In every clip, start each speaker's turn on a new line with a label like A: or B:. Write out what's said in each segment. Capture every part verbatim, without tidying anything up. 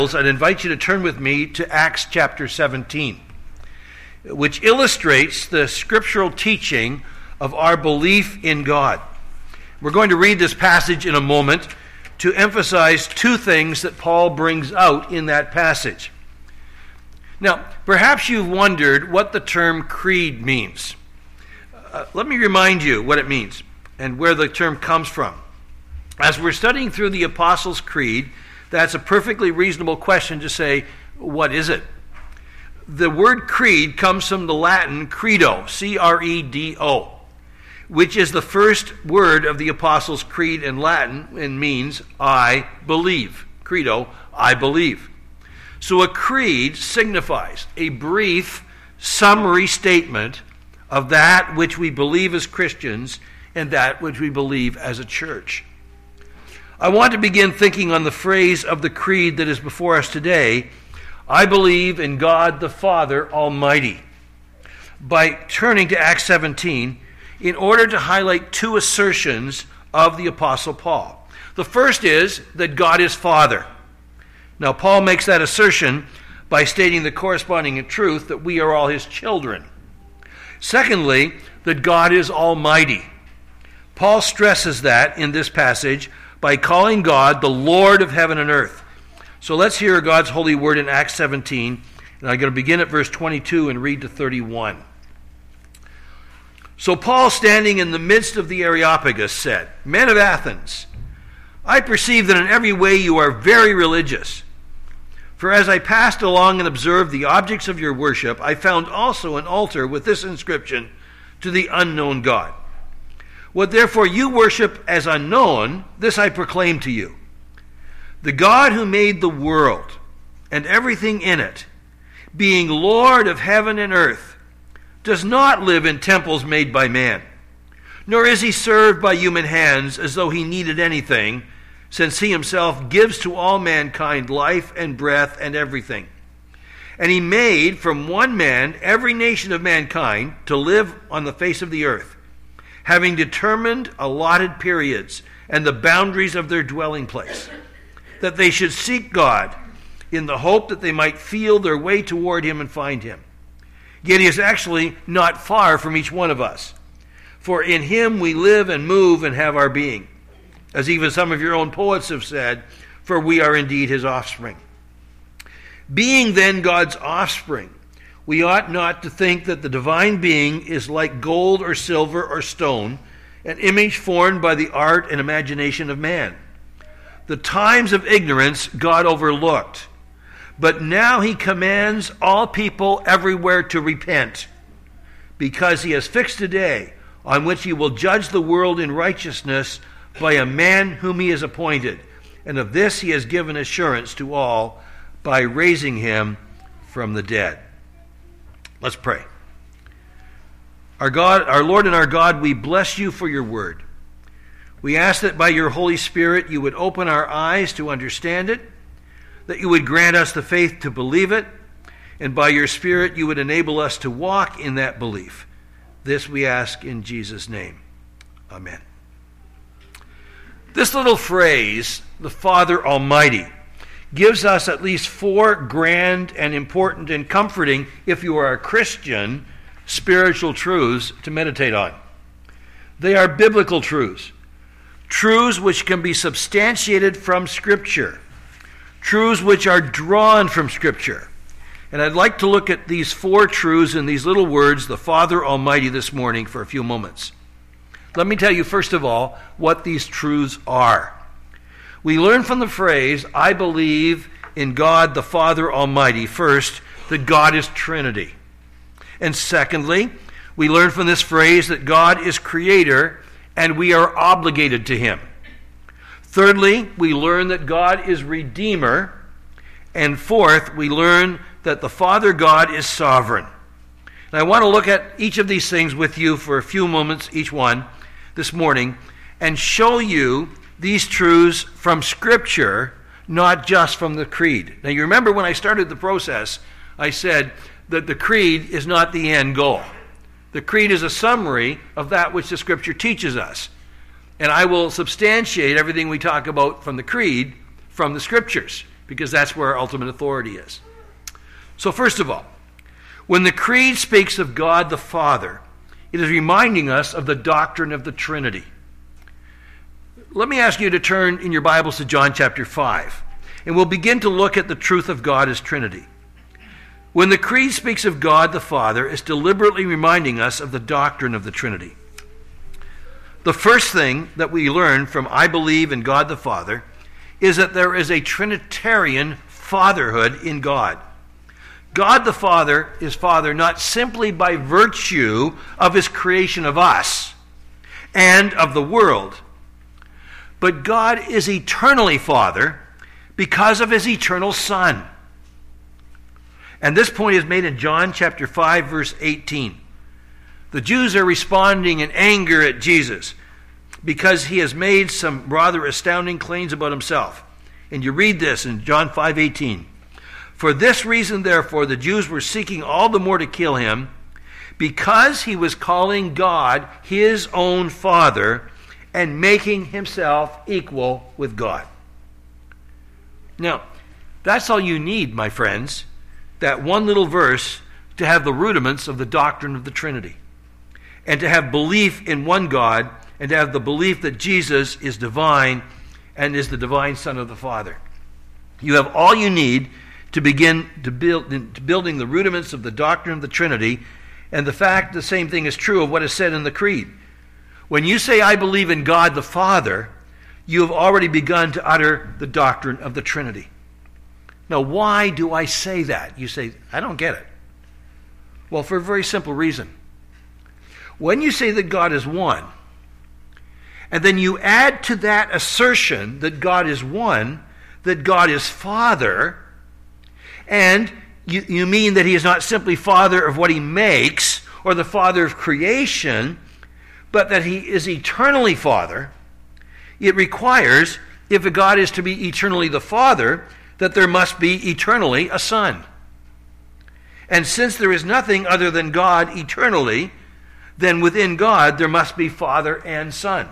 A: I'd invite you to turn with me to Acts chapter seventeen, which illustrates the scriptural teaching of our belief in God. We're going to read this passage in a moment to emphasize two things that Paul brings out in that passage. Now, perhaps you've wondered what the term creed means. Uh, let me remind you what it means and where the term comes from. As we're studying through the Apostles' Creed, that's a perfectly reasonable question to say, what is it? The word creed comes from the Latin credo, C R E D O, which is the first word of the Apostles' Creed in Latin and means, I believe. Credo, I believe. So a creed signifies a brief summary statement of that which we believe as Christians and that which we believe as a church. I want to begin thinking on the phrase of the creed that is before us today, I believe in God the Father Almighty, by turning to Acts seventeen in order to highlight two assertions of the Apostle Paul. The first is that God is Father. Now, Paul makes that assertion by stating the corresponding truth that we are all his children. Secondly, that God is Almighty. Paul stresses that in this passage by calling God the Lord of heaven and earth. So let's hear God's holy word in Acts seventeen. And I'm going to begin at verse twenty-two and read to thirty-one. So Paul, standing in the midst of the Areopagus, said, Men of Athens, I perceive that in every way you are very religious. For as I passed along and observed the objects of your worship, I found also an altar with this inscription, To the unknown God. What therefore you worship as unknown, this I proclaim to you. The God who made the world and everything in it, being Lord of heaven and earth, does not live in temples made by man, nor is he served by human hands as though he needed anything, since he himself gives to all mankind life and breath and everything. And he made from one man every nation of mankind to live on the face of the earth, having determined allotted periods and the boundaries of their dwelling place, that they should seek God in the hope that they might feel their way toward him and find him. Yet he is actually not far from each one of us. For in him we live and move and have our being. As even some of your own poets have said, for we are indeed his offspring. Being then God's offspring, we ought not to think that the divine being is like gold or silver or stone, an image formed by the art and imagination of man. The times of ignorance God overlooked, but now he commands all people everywhere to repent, because he has fixed a day on which he will judge the world in righteousness by a man whom he has appointed, and of this he has given assurance to all by raising him from the dead. Let's pray. Our God, our Lord and our God, we bless you for your word. We ask that by your Holy Spirit you would open our eyes to understand it, that you would grant us the faith to believe it, and by your Spirit you would enable us to walk in that belief. This we ask in Jesus' name. Amen. This little phrase, the Father Almighty, gives us at least four grand and important and comforting, if you are a Christian, spiritual truths to meditate on. They are biblical truths, truths which can be substantiated from Scripture, truths which are drawn from Scripture. And I'd like to look at these four truths in these little words, the Father Almighty, this morning for a few moments. Let me tell you, first of all, what these truths are. We learn from the phrase, I believe in God the Father Almighty, first, that God is Trinity. And secondly, we learn from this phrase that God is Creator and we are obligated to him. Thirdly, we learn that God is Redeemer. And fourth, we learn that the Father God is sovereign. And I want to look at each of these things with you for a few moments, each one, this morning, and show you these truths from Scripture, not just from the Creed. Now, you remember when I started the process, I said that the Creed is not the end goal. The Creed is a summary of that which the Scripture teaches us. And I will substantiate everything we talk about from the Creed from the Scriptures, because that's where our ultimate authority is. So first of all, when the Creed speaks of God the Father, it is reminding us of the doctrine of the Trinity. Let me ask you to turn in your Bibles to John chapter five, and we'll begin to look at the truth of God as Trinity. When the Creed speaks of God the Father, it's deliberately reminding us of the doctrine of the Trinity. The first thing that we learn from I believe in God the Father is that there is a Trinitarian fatherhood in God. God the Father is Father not simply by virtue of his creation of us and of the world, but God is eternally Father because of his eternal Son. And this point is made in John chapter five, verse eighteen. The Jews are responding in anger at Jesus because he has made some rather astounding claims about himself. And you read this in John five eighteen. For this reason, therefore, the Jews were seeking all the more to kill him, because he was calling God his own Father and making himself equal with God. Now, that's all you need, my friends, that one little verse to have the rudiments of the doctrine of the Trinity, and to have belief in one God, and to have the belief that Jesus is divine and is the divine Son of the Father. You have all you need to begin to build to building the rudiments of the doctrine of the Trinity, and the fact the same thing is true of what is said in the Creed. When you say, I believe in God the Father, you have already begun to utter the doctrine of the Trinity. Now, why do I say that? You say, I don't get it. Well, for a very simple reason. When you say that God is one, and then you add to that assertion that God is one, that God is Father, and you, you mean that he is not simply Father of what he makes or the Father of creation, but that he is eternally Father, it requires, if a God is to be eternally the Father, that there must be eternally a Son. And since there is nothing other than God eternally, then within God there must be Father and Son.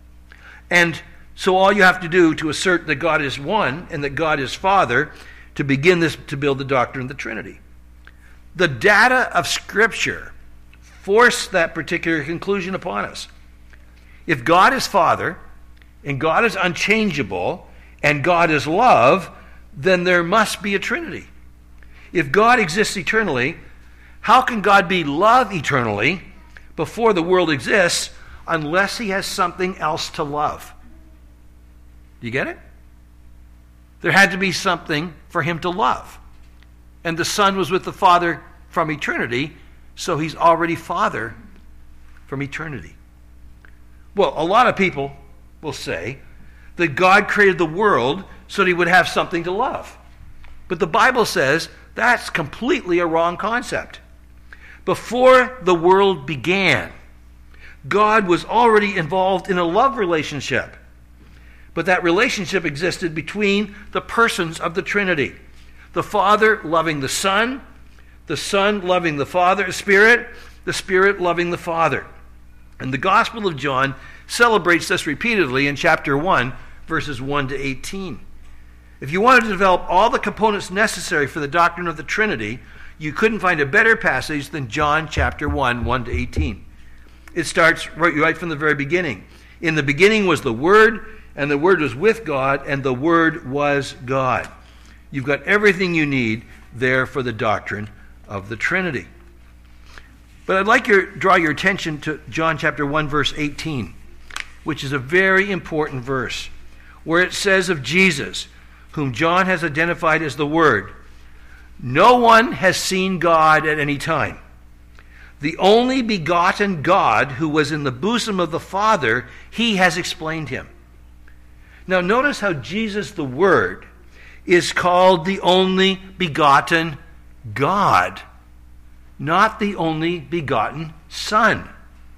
A: And so all you have to do to assert that God is one and that God is Father to begin this, to build the doctrine of the Trinity. The data of Scripture force that particular conclusion upon us. If God is Father, and God is unchangeable, and God is love, then there must be a Trinity. If God exists eternally, how can God be love eternally before the world exists unless he has something else to love? Do you get it? There had to be something for him to love. And the Son was with the Father from eternity, so he's already Father from eternity. Well, a lot of people will say that God created the world so that he would have something to love. But the Bible says that's completely a wrong concept. Before the world began, God was already involved in a love relationship. But that relationship existed between the persons of the Trinity. The Father loving the Son, the Son loving the Father, Spirit, the Spirit loving the Father. And the Gospel of John celebrates this repeatedly in chapter one, verses one to eighteen. If you wanted to develop all the components necessary for the doctrine of the Trinity, you couldn't find a better passage than John chapter one, one to eighteen. It starts right, right from the very beginning. In the beginning was the Word, and the Word was with God, and the Word was God. You've got everything you need there for the doctrine of the Trinity. But I'd like to draw your attention to John chapter one, verse eighteen, which is a very important verse, where it says of Jesus, whom John has identified as the Word, no one has seen God at any time. The only begotten God who was in the bosom of the Father, he has explained him. Now notice how Jesus the Word is called the only begotten God, not the only begotten Son.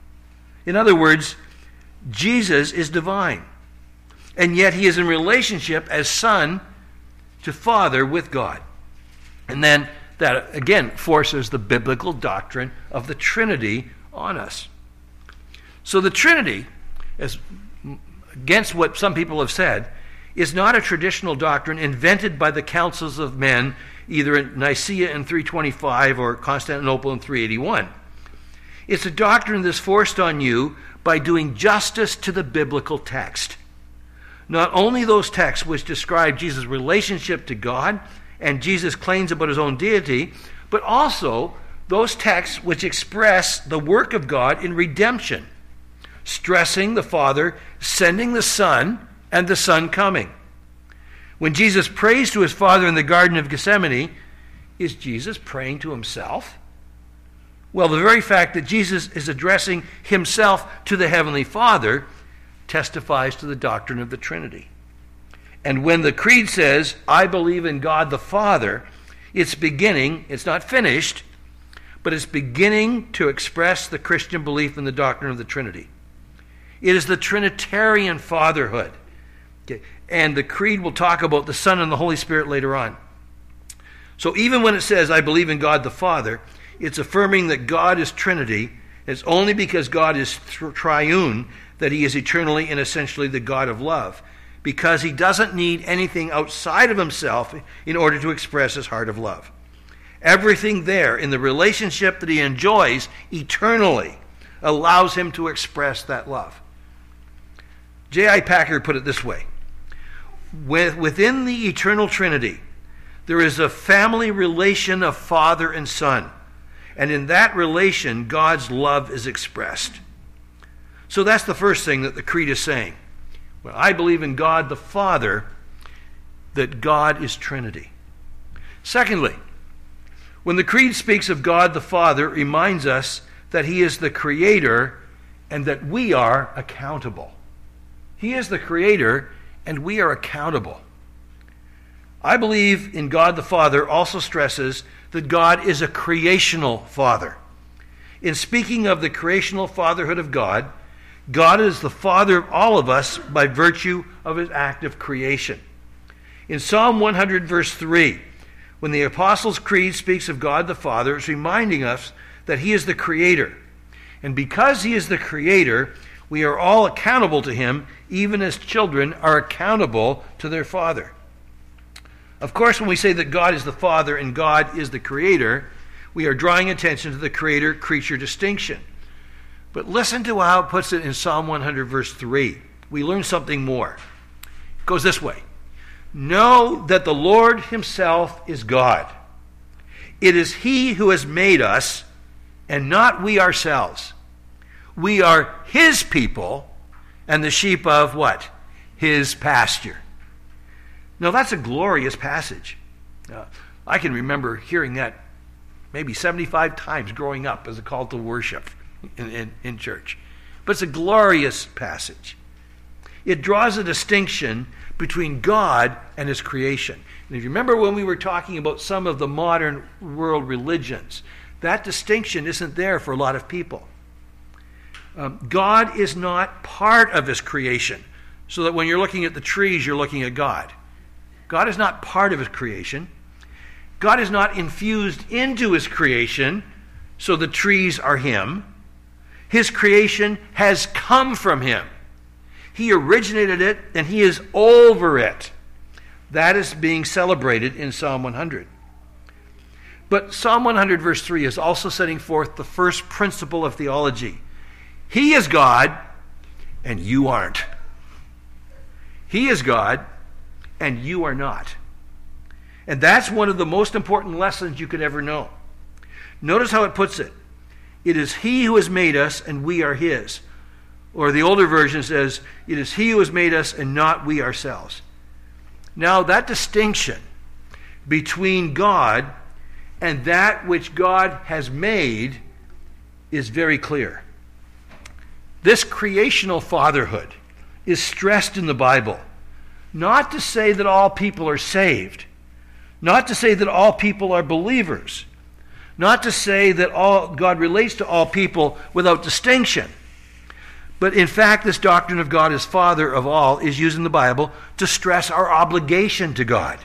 A: In other words, Jesus is divine, and yet he is in relationship as Son to Father with God. And then that again forces the biblical doctrine of the Trinity on us. So the Trinity, as against what some people have said, is not a traditional doctrine invented by the councils of men, either in Nicaea in three twenty-five or Constantinople in three eighty-one. It's a doctrine that's forced on you by doing justice to the biblical text. Not only those texts which describe Jesus' relationship to God and Jesus' claims about his own deity, but also those texts which express the work of God in redemption, stressing the Father sending the Son and the Son coming. When Jesus prays to his Father in the Garden of Gethsemane, is Jesus praying to himself? Well, the very fact that Jesus is addressing himself to the Heavenly Father testifies to the doctrine of the Trinity. And when the Creed says, I believe in God the Father, it's beginning, it's not finished, but it's beginning to express the Christian belief in the doctrine of the Trinity. It is the Trinitarian fatherhood. Okay. And the Creed will talk about the Son and the Holy Spirit later on. So even when it says, I believe in God the Father, it's affirming that God is Trinity. It's only because God is triune that he is eternally and essentially the God of love, because he doesn't need anything outside of himself in order to express his heart of love. Everything there in the relationship that he enjoys eternally allows him to express that love. J I Packer put it this way: within the eternal Trinity, there is a family relation of Father and Son, and in that relation, God's love is expressed. So that's the first thing that the Creed is saying. Well, I believe in God the Father, that God is Trinity. Secondly, when the Creed speaks of God the Father, it reminds us that he is the Creator and that we are accountable. He is the Creator and we are accountable. I believe in God the Father also stresses that God is a creational Father. In speaking of the creational fatherhood of God, God is the Father of all of us by virtue of his act of creation. In Psalm one hundred, verse three, when the Apostles' Creed speaks of God the Father, it's reminding us that he is the Creator. And because he is the Creator, we are all accountable to him, even as children are accountable to their Father. Of course, when we say that God is the Father and God is the Creator, we are drawing attention to the creator-creature distinction. But listen to how it puts it in Psalm one hundred, verse three. We learn something more. It goes this way: know that the Lord himself is God. It is he who has made us, and not we ourselves. We are his people, and the sheep of what? His pasture. Now that's a glorious passage. Uh, I can remember hearing that maybe seventy-five times growing up as a call to worship in, in, in church. But it's a glorious passage. It draws a distinction between God and his creation. And if you remember when we were talking about some of the modern world religions, that distinction isn't there for a lot of people. Um, God is not part of his creation, so that when you're looking at the trees, you're looking at God. God is not part of his creation. God is not infused into his creation, so the trees are him. His creation has come from him. He originated it, and he is over it. That is being celebrated in Psalm one hundred. But Psalm one hundred, verse three, is also setting forth the first principle of theology. He is God, and you aren't. He is God, and you are not. And that's one of the most important lessons you could ever know. Notice how it puts it. It is he who has made us, and we are his. Or the older version says, it is he who has made us, and not we ourselves. Now, that distinction between God and that which God has made is very clear. This creational fatherhood is stressed in the Bible, not to say that all people are saved, not to say that all people are believers, not to say that all God relates to all people without distinction. But in fact, this doctrine of God as Father of all is used in the Bible to stress our obligation to God.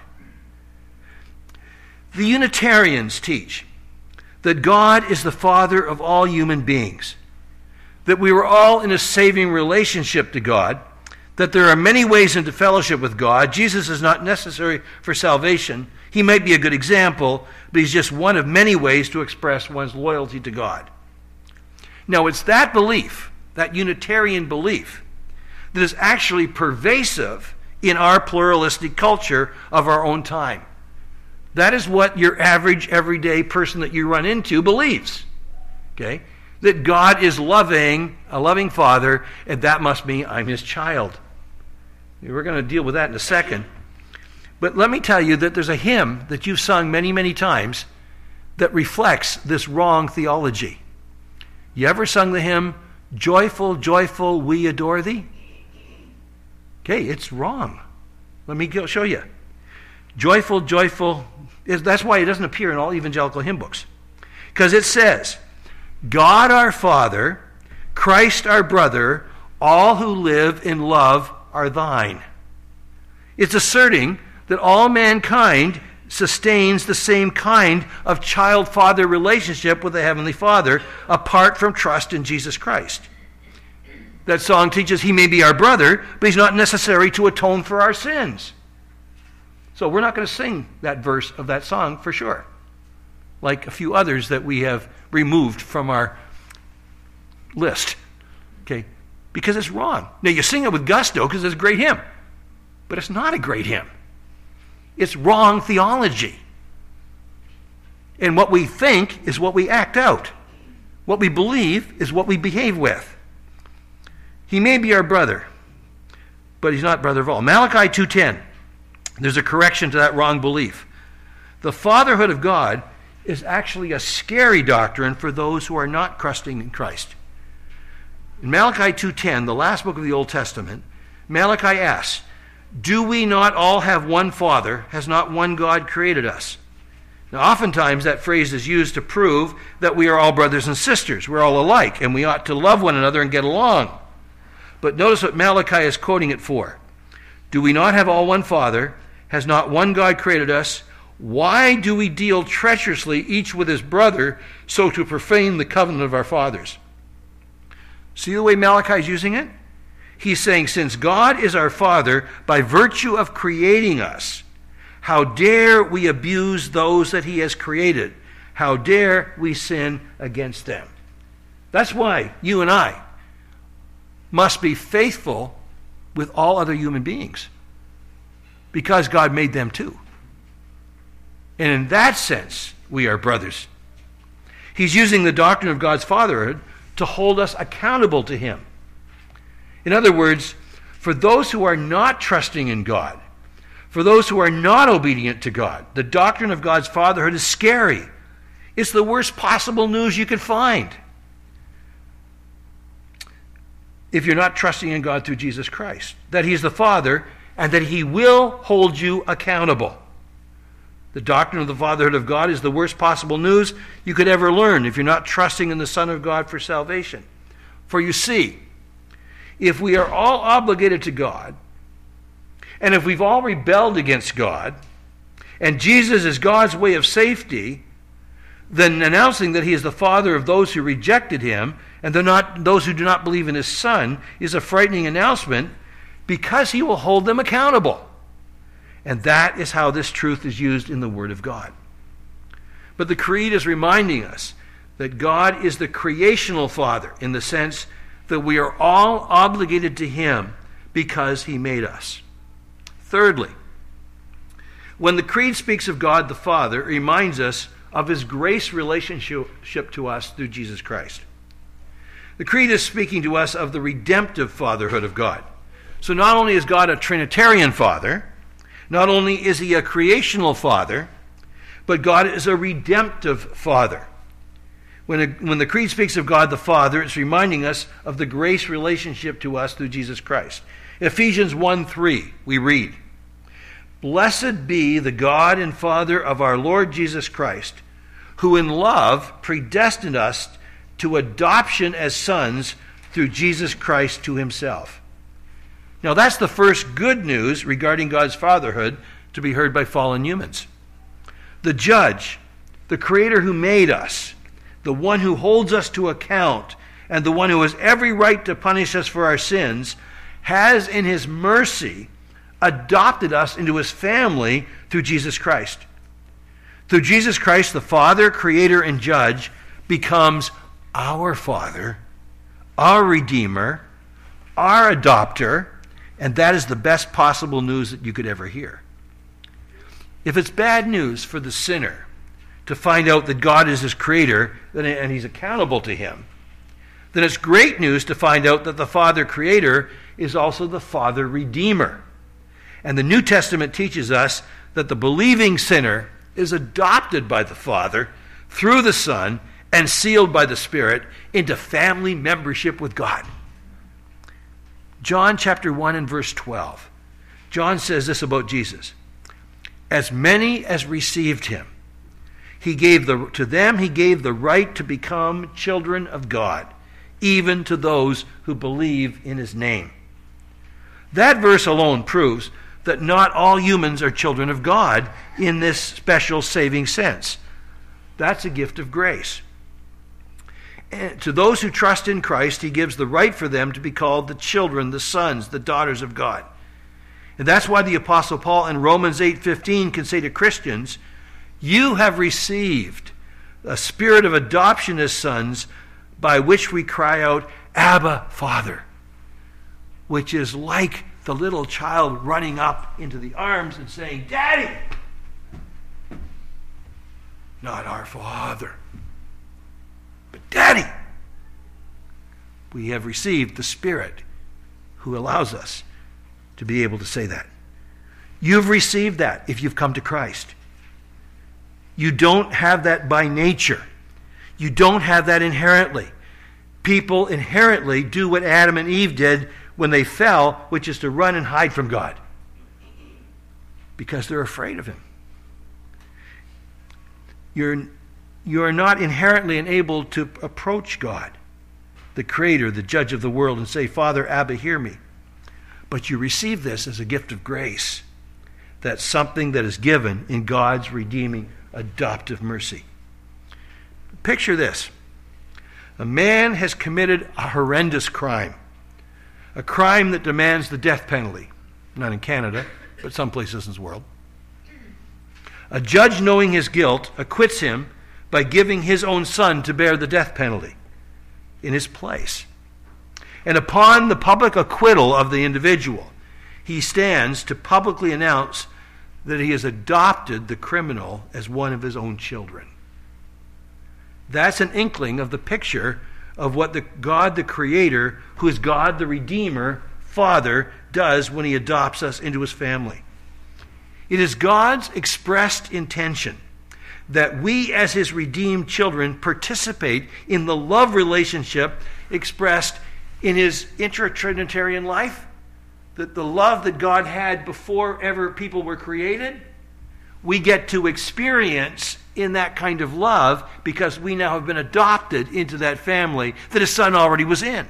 A: The Unitarians teach that God is the Father of all human beings, that we were all in a saving relationship to God, that there are many ways into fellowship with God. Jesus is not necessary for salvation. He might be a good example, but he's just one of many ways to express one's loyalty to God. Now, it's that belief, that Unitarian belief, that is actually pervasive in our pluralistic culture of our own time. That is what your average, everyday person that you run into believes. Okay? That God is loving, a loving Father, and that must mean I'm his child. We're going to deal with that in a second. But let me tell you that there's a hymn that you've sung many, many times that reflects this wrong theology. You ever sung the hymn, "Joyful, joyful, we adore thee"? Okay, it's wrong. Let me go show you. Joyful, joyful, is, that's why it doesn't appear in all evangelical hymn books. Because it says, God our Father, Christ our brother, all who live in love are thine. It's asserting that all mankind sustains the same kind of child-father relationship with the Heavenly Father apart from trust in Jesus Christ. That song teaches he may be our brother, but he's not necessary to atone for our sins. So we're not going to sing that verse of that song for sure, like a few others that we have removed from our list. Okay? Because it's wrong. Now you sing it with gusto because it's a great hymn, but it's not a great hymn. It's wrong theology. And what we think is what we act out. What we believe is what we behave with. He may be our brother, but he's not brother of all. Malachi two ten, there's a correction to that wrong belief. The fatherhood of God is actually a scary doctrine for those who are not trusting in Christ. In Malachi two ten, the last book of the Old Testament, Malachi asks, do we not all have one Father? Has not one God created us? Now, oftentimes that phrase is used to prove that we are all brothers and sisters. We're all alike, and we ought to love one another and get along. But notice what Malachi is quoting it for. Do we not have all one Father? Has not one God created us? Why do we deal treacherously each with his brother, so to profane the covenant of our fathers? See the way Malachi is using it? He's saying, since God is our Father, by virtue of creating us, how dare we abuse those that he has created? How dare we sin against them? That's why you and I must be faithful with all other human beings, because God made them too. And in that sense, we are brothers. He's using the doctrine of God's fatherhood to hold us accountable to him. In other words, for those who are not trusting in God, for those who are not obedient to God, the doctrine of God's fatherhood is scary. It's the worst possible news you could find. If you're not trusting in God through Jesus Christ, that he's the Father and that he will hold you accountable. The doctrine of the fatherhood of God is the worst possible news you could ever learn if you're not trusting in the Son of God for salvation. For you see, if we are all obligated to God, and if we've all rebelled against God, and Jesus is God's way of safety, then announcing that he is the Father of those who rejected him, and they're not those who do not believe in his Son, is a frightening announcement, because he will hold them accountable. And that is how this truth is used in the Word of God. But the Creed is reminding us that God is the creational Father, in the sense that we are all obligated to him because he made us. Thirdly, when the Creed speaks of God the Father, it reminds us of his grace relationship to us through Jesus Christ. The Creed is speaking to us of the redemptive fatherhood of God. So not only is God a Trinitarian Father, not only is he a creational Father, but God is a redemptive Father. When, a, when the Creed speaks of God the Father, it's reminding us of the grace relationship to us through Jesus Christ. In Ephesians one three, we read, Blessed be the God and Father of our Lord Jesus Christ, who in love predestined us to adoption as sons through Jesus Christ to himself. Now that's the first good news regarding God's fatherhood to be heard by fallen humans. The judge, the creator who made us, the one who holds us to account, and the one who has every right to punish us for our sins, has in his mercy adopted us into his family through Jesus Christ. Through Jesus Christ, the Father, Creator, and Judge becomes our Father, our Redeemer, our Adopter, and that is the best possible news that you could ever hear. If it's bad news for the sinner to find out that God is his Creator and he's accountable to him, then it's great news to find out that the Father Creator is also the Father Redeemer. And the New Testament teaches us that the believing sinner is adopted by the Father through the Son and sealed by the Spirit into family membership with God. John chapter one and verse twelve. John says this about Jesus. As many as received him, he gave the, to them he gave the right to become children of God, even to those who believe in his name. That verse alone proves that not all humans are children of God in this special saving sense. That's a gift of grace. And to those who trust in Christ, he gives the right for them to be called the children, the sons, the daughters of God. And that's why the Apostle Paul in Romans eight fifteen can say to Christians, you have received a spirit of adoption as sons, by which we cry out, Abba, Father, which is like the little child running up into the arms and saying, Daddy, not our Father, but Daddy. We have received the Spirit who allows us to be able to say that. You've received that if you've come to Christ. You don't have that by nature. You don't have that inherently. People inherently do what Adam and Eve did when they fell, which is to run and hide from God, because they're afraid of him. You're, you're not inherently enabled to approach God, the Creator, the Judge of the world, and say, Father, Abba, hear me. But you receive this as a gift of grace. That's something that is given in God's redeeming, adoptive mercy. Picture this. A man has committed a horrendous crime. A crime that demands the death penalty. Not in Canada, but some places in the world. A judge, knowing his guilt, acquits him by giving his own son to bear the death penalty in his place. And upon the public acquittal of the individual, he stands to publicly announce that he has adopted the criminal as one of his own children. That's an inkling of the picture of what the God the Creator, who is God the Redeemer, Father, does when he adopts us into his family. It is God's expressed intention that we as his redeemed children participate in the love relationship expressed in his intra-Trinitarian life, that the love that God had before ever people were created, we get to experience in that kind of love because we now have been adopted into that family that his son already was in.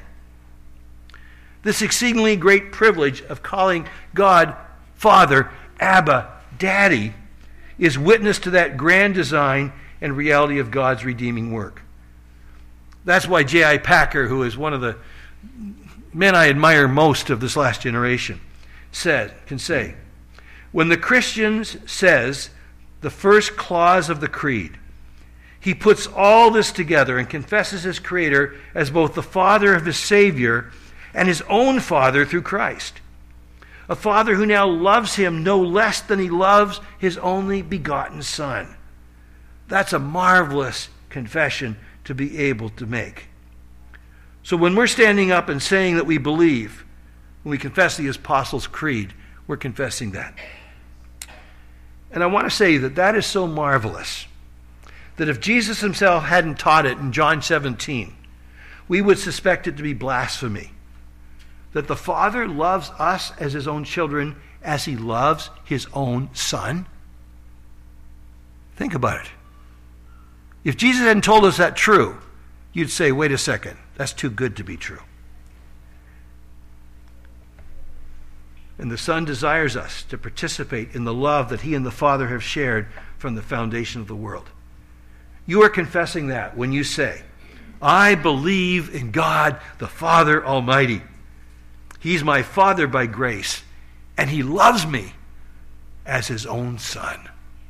A: This exceedingly great privilege of calling God Father, Abba, Daddy, is witness to that grand design and reality of God's redeeming work. That's why J I Packer, who is one of the men I admire most of this last generation, said, can say, when the Christian says the first clause of the creed, he puts all this together and confesses his Creator as both the Father of his Savior and his own Father through Christ. A Father who now loves him no less than he loves his only begotten Son. That's a marvelous confession to be able to make. So when we're standing up and saying that we believe, when we confess the Apostles' Creed, we're confessing that. And I want to say that that is so marvelous that if Jesus himself hadn't taught it in John seventeen, we would suspect it to be blasphemy. That the Father loves us as his own children as he loves his own Son. Think about it. If Jesus hadn't told us that true, you'd say, wait a second, that's too good to be true. And the Son desires us to participate in the love that he and the Father have shared from the foundation of the world. You are confessing that when you say, I believe in God the Father Almighty. He's my Father by grace, and he loves me as his own son.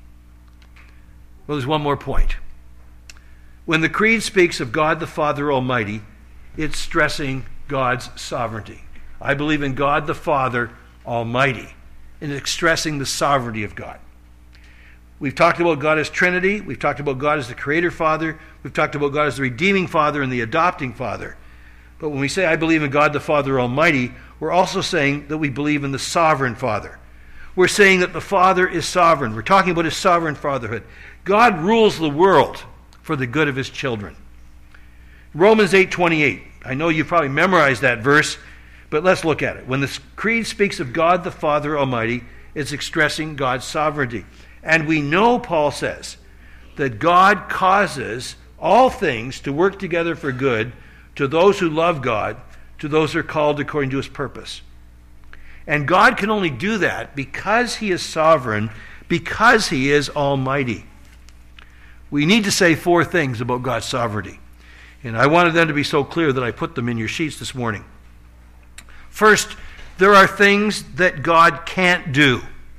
A: Well, there's one more point. When the Creed speaks of God the Father Almighty, it's stressing God's sovereignty. I believe in God the Father Almighty, and it's stressing the sovereignty of God. We've talked about God as Trinity. We've talked about God as the Creator Father. We've talked about God as the Redeeming Father and the Adopting Father. But when we say, I believe in God the Father Almighty, we're also saying that we believe in the Sovereign Father. We're saying that the Father is sovereign. We're talking about his sovereign fatherhood. God rules the world for the good of his children. Romans eight twenty-eight. I know you've probably memorized that verse, but let's look at it. When the Creed speaks of God the Father Almighty, it's expressing God's sovereignty. And we know, Paul says, that God causes all things to work together for good to those who love God, to those who are called according to his purpose. And God can only do that because he is sovereign, because he is almighty. We need to say four things about God's sovereignty. And I wanted them to be so clear that I put them in your sheets this morning. First, there are things that God can't do.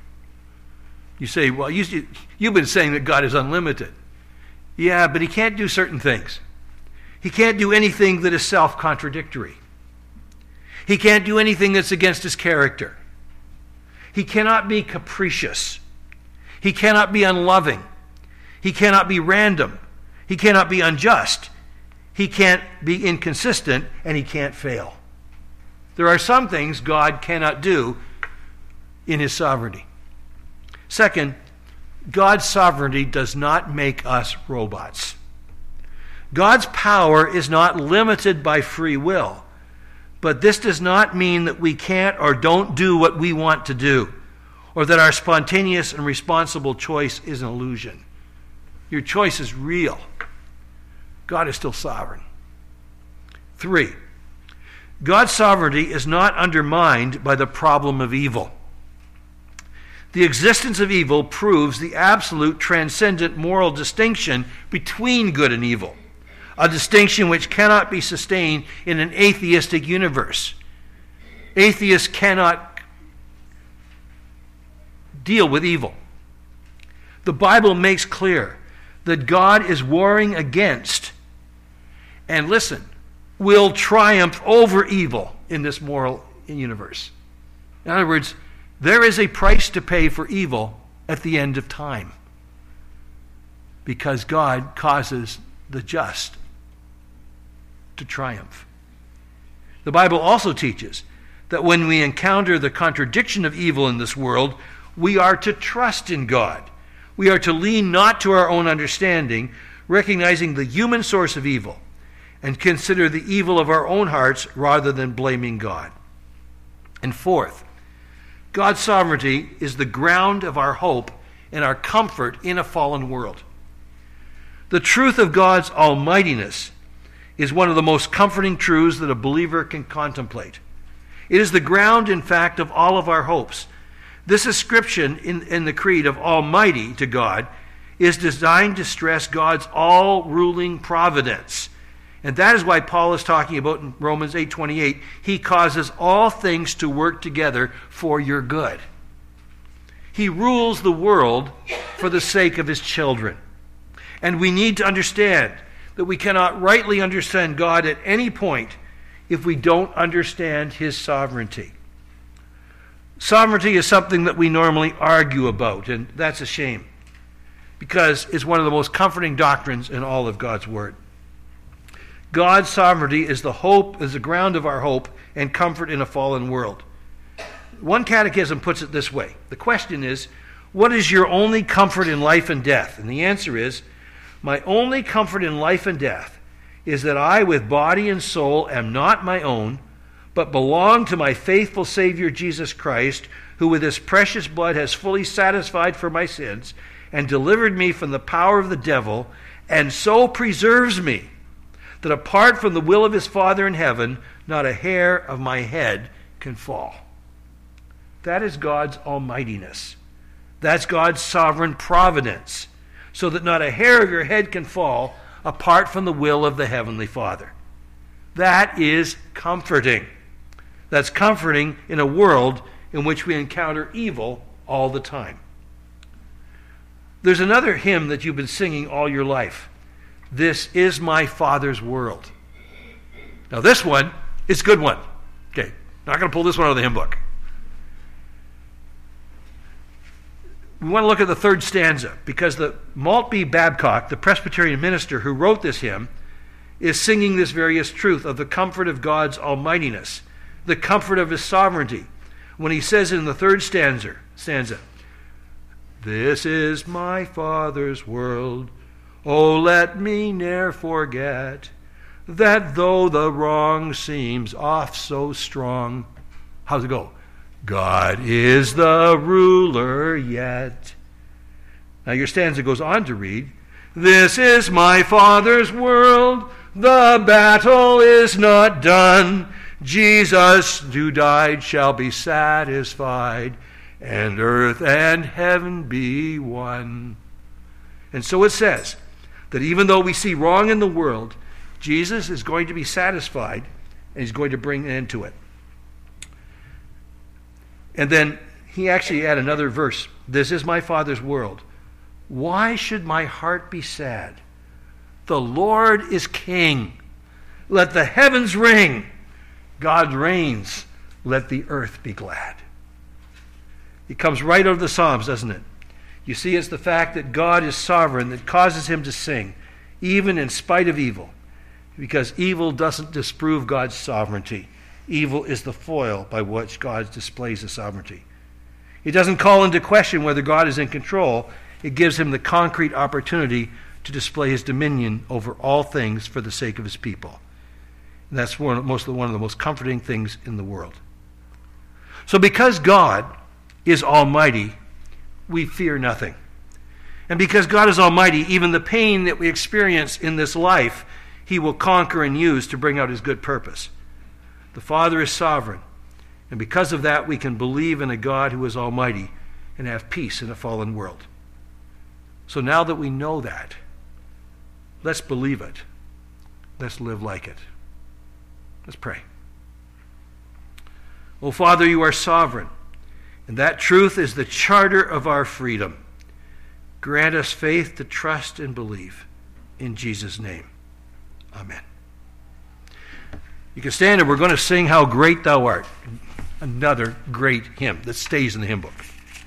A: You say, well, you, you've been saying that God is unlimited. Yeah, but he can't do certain things. He can't do anything that is self-contradictory. He can't do anything that's against his character. He cannot be capricious. He cannot be unloving. He cannot be random. He cannot be unjust. He can't be inconsistent, and he can't fail. There are some things God cannot do in his sovereignty. Second, God's sovereignty does not make us robots. God's power is not limited by free will, but this does not mean that we can't or don't do what we want to do, or that our spontaneous and responsible choice is an illusion. Your choice is real. God is still sovereign. Three, God's sovereignty is not undermined by the problem of evil. The existence of evil proves the absolute transcendent moral distinction between good and evil, a distinction which cannot be sustained in an atheistic universe. Atheists cannot deal with evil. The Bible makes clear that God is warring against, and listen, will triumph over evil in this moral universe. In other words, there is a price to pay for evil at the end of time, because God causes the just to triumph. The Bible also teaches that when we encounter the contradiction of evil in this world, we are to trust in God. We are to lean not to our own understanding, recognizing the human source of evil, and consider the evil of our own hearts rather than blaming God. And fourth, God's sovereignty is the ground of our hope and our comfort in a fallen world. The truth of God's almightiness is one of the most comforting truths that a believer can contemplate. It is the ground, in fact, of all of our hopes. This ascription in, in the creed of Almighty to God is designed to stress God's all-ruling providence. And that is why Paul is talking about in Romans eight twenty-eight, he causes all things to work together for your good. He rules the world for the sake of his children. And we need to understand that we cannot rightly understand God at any point if we don't understand his sovereignty. Sovereignty is something that we normally argue about, and that's a shame, because it's one of the most comforting doctrines in all of God's Word. God's sovereignty is the hope, is the ground of our hope and comfort in a fallen world. One catechism puts it this way. The question is, what is your only comfort in life and death? And the answer is, my only comfort in life and death is that I, with body and soul, am not my own, but belong to my faithful Savior Jesus Christ, who with his precious blood has fully satisfied for my sins and delivered me from the power of the devil, and so preserves me, that apart from the will of his Father in heaven, not a hair of my head can fall. That is God's almightiness. That's God's sovereign providence, so that not a hair of your head can fall apart from the will of the Heavenly Father. That is comforting. that's comforting in a world in which we encounter evil all the time. There's another hymn that you've been singing all your life. This is my Father's world. Now this one is a good one. Okay, not going to pull this one out of the hymn book. We want to look at the third stanza because the Maltby Babcock, the Presbyterian minister who wrote this hymn, is singing this various truth of the comfort of God's almightiness, the comfort of his sovereignty. When he says in the third stanza, stanza, this is my Father's world, oh let me ne'er forget, that though the wrong seems oft so strong, how's it go? God is the ruler yet. Now your stanza goes on to read, this is my Father's world, the battle is not done, Jesus who died shall be satisfied, and earth and heaven be one. And so it says that even though we see wrong in the world, Jesus is going to be satisfied and he's going to bring an end to it. And then he actually had another verse. This is my Father's world. Why should my heart be sad? The Lord is King. Let the heavens ring. God reigns. Let the earth be glad. It comes right out of the Psalms, doesn't it? You see, it's the fact that God is sovereign that causes him to sing, even in spite of evil. Because evil doesn't disprove God's sovereignty. Evil is the foil by which God displays his sovereignty. It doesn't call into question whether God is in control. It gives him the concrete opportunity to display his dominion over all things for the sake of his people. And that's one of, most, one of the most comforting things in the world. So because God is almighty, we fear nothing. And because God is almighty, even the pain that we experience in this life, he will conquer and use to bring out his good purpose. The Father is sovereign, and because of that, we can believe in a God who is almighty and have peace in a fallen world. So now that we know that, let's believe it. Let's live like it. Let's pray. Oh, Father, you are sovereign, and that truth is the charter of our freedom. Grant us faith to trust and believe. In Jesus' name, amen. You can stand and we're going to sing How Great Thou Art, another great hymn that stays in the hymn book.